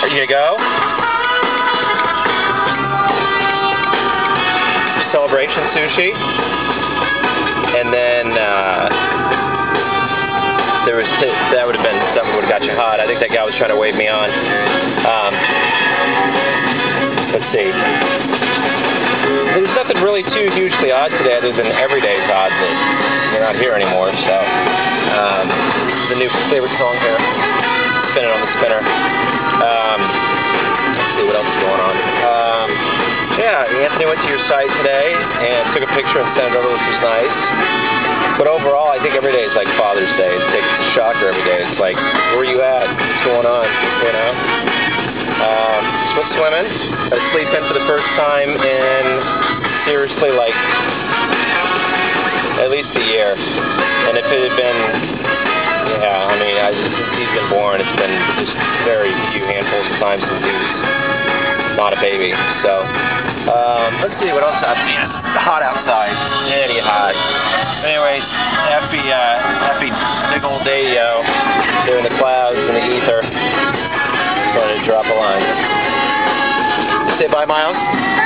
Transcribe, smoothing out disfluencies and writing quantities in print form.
You gonna go? Celebration sushi. And then that would have been something that would have got you hot. I think that guy was trying to wave me on. Let's see. There's nothing really too hugely odd today other than Everyday's odd that you're not here anymore. So this is the new favorite song here. Spin it on the spinner. Let's see what else is going on. Yeah, Anthony went to your site today and took a picture and sent it over, which was nice. But overall, I think every day is like Father's Day. It's a shocker every day. It's like, where are you at? What's going on? You know? Just went swimming. Got to sleep in for the first time in seriously like at least a year. And if it had been, yeah, I mean, since he's been born, it's been just very few handfuls of times since he was not a baby. So let's see what else. It's hot outside. Pretty hot. Anyways, happy big old day, yo. There in the clouds and the ether. Just wanted to drop a line. Say bye, Miles.